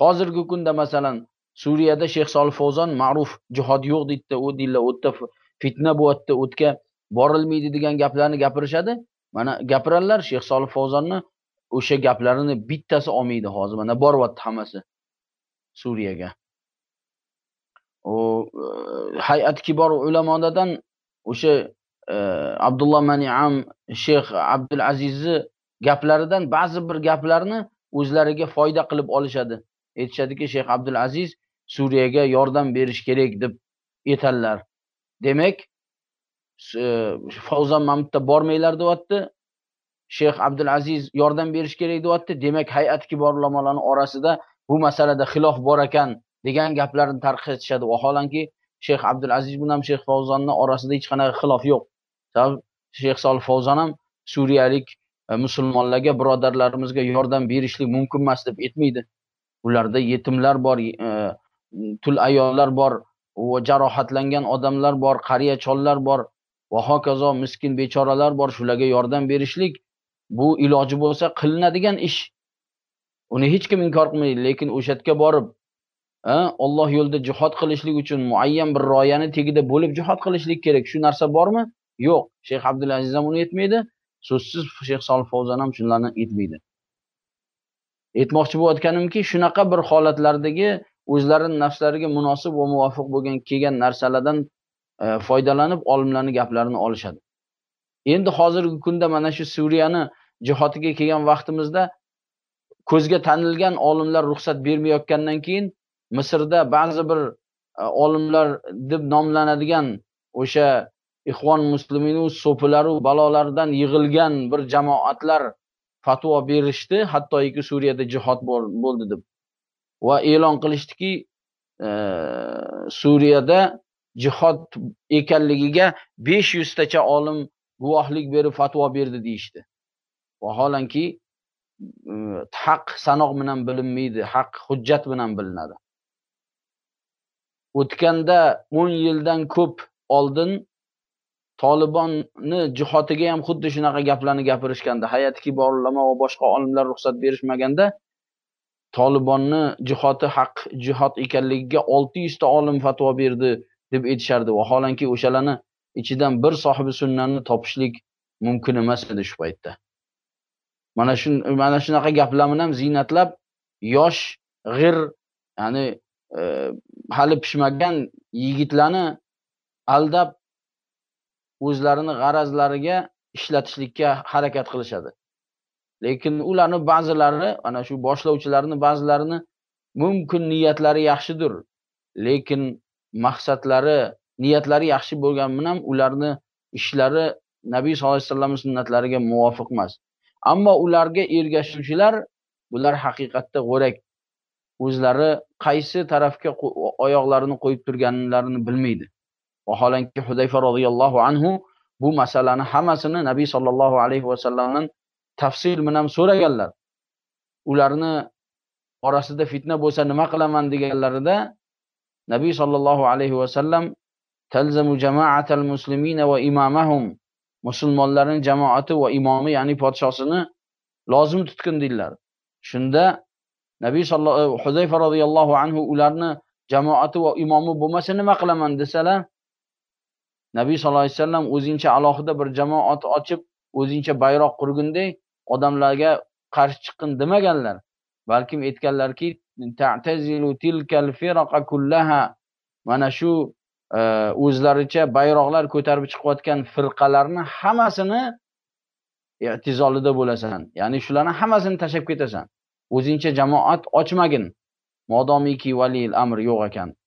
Hozirgi kunda masalan Suriyada Sheyx Solih Fawzon ma'ruf jihod yo'q deydi, u deylar, o'tda fitna bo'lyapti, o'tga borilmaydi degan gaplarni gapirishadi. Mana gapirarlar, Sheyx Solih Fawzonni o'sha gaplarini bittasi olmaydi hozir. Mana boryapti hammasi Suriyaga. O hay'at kibor ulamolardan o'sha Abdullah Mani'am, Sheyx Abdul Azizning gaplaridan ba'zi bir gaplarni o'zlariga foyda qilib olishadi. Aytishadiki, Sheyx Abdul Aziz Suriyaga yordam berish kerak deb aytadilar. Demak, Fawzon Mamutda bormanglar deyapti. Sheyx Abdul Aziz yordam berish kerak deyapti. Demak, hay'at kibor ulamolarning orasida bu masalada xilof bor ekan degan gaplarni tarqatishadi. Vaholanki Sheyx Abdul Aziz bilan Sheyx Fawzonning orasida hech qanaqa xilof yo'q. Sabab Sheyx Solih Fawzon ham suriyalik musulmonlarga, birodarlarimizga yordam berishlik mumkin emas deb aytmaydi. Ularda yetimlar bor, tul ayollar bor, va jarohatlangan odamlar bor, qariya chollar bor va hokazo miskin bechoralar bor. Shularga yordam berishlik bu iloji bo'lsa qilinadigan ish. Uni hech kim inkor qilmaydi, lekin o'sha yerga borib Alloh yo'lida jihad qilishlik uchun muayyan bir royani tegida bo'lib jihad qilishlik kerak. Shu narsa bormi? Yo'q. Sheyx Abdul Aziz ham uni aytmaydi. So'zsiz Sheyx Solih Fawzon ham shunlarni aytmaydi. Aytmoqchi bo'layotganimki, shunaqa bir holatlardagi o'zlarining nafslariga munosib va muvofiq bo'lgan kelgan narsalardan foydalanib olimlarning gaplarini olishadi. Endi hozirgi kunda mana shu Suriyani jihodiga kelgan vaqtimizda ko'zga tanilgan olimlar ruxsat bermayotgandan keyin Misrda ba'zi bir olimlar deb nomlanadigan o'sha Ikhwan Muslimin so'pilar va balolardan yig'ilgan bir jamoatlar fatvo berishdi, hattoki Suriyada jihad bo'ldi deb. Va e'lon qilishdiki, Suriyada jihad ekanligiga 500 tacha olim guvohlik berib fatvo berdi deyishdi. Vaholanki haq sanoq bilan bilinmaydi, haq hujjat bilan bilinadi. O'tganda 10 yildan ko'p oldin Tolibonni jihodiga ham xuddi shunaqa gaplarni gapirishganda, hay'at kibor ulamo va boshqa olimlar ruxsat berishmaganda Tolibonni jihodi haq jihod ekanligiga 600 ta olim fatvo berdi deb aytishardi. Vaholanki o'shalarni ichidan bir sohibi sunnani topishlik mumkin emas edi shu paytda. Mana shunaqa gaplar bilan ziynatlab yosh, g'ir, ya'ni hali pishmagan yigitlarni aldab o'zlarini g'arazlariga ishlatishlikka harakat qilishadi. Lekin ularni ba'zilari, ana shu boshlovchilarni ba'zilarini mumkin niyatlari yaxshidir, lekin maqsadlari, niyatlari yaxshi bo'lgani bilan ularni ishlari Nabiy sollallohu alayhi vasallam sunnatlariga muvofiq emas. Ammo ularga ergashuvchilar bular haqiqatda g'o'rak. O'zlari qaysi tarafga oyoqlarini qo'yib turganlarini bilmaydi. Vaholanki Hudayfa radhiyallohu anhu bu masalani hammasini Nabiy sollallohu alayhi vasallamdan tafsil bilan so'raganlar. Ularni orasida fitna bo'lsa nima qilaman deganlarida Nabiy sollallohu alayhi vasallam talzamu jama'atal muslimina va imamahum, musulmonlarning jamoati va imomi, ya'ni podshosini lozim tutgin dedilar. Shunda Nabiy Hudayfa radhiyallohu anhu ularni jamoati va imomi bo'lmasa nima qilaman desalar, Nabiy sollallohu alayhi vasallam o'zincha alohida bir jamoat ochib, o'zincha bayroq qurgunday odamlarga qarshi chiqqin demaganlar. Balkim aytganlarki, ta'tazilu tilkal firaqa kullaha, mana shu o'zlaricha bayroqlar ko'tarib chiqayotgan firqalarni hammasini i'tizolida bo'lasan. Ya'ni shularni hammasini tashab ketasan. O'zincha jamoat ochmagin. Modomiki valiyil amr yo'q ekan.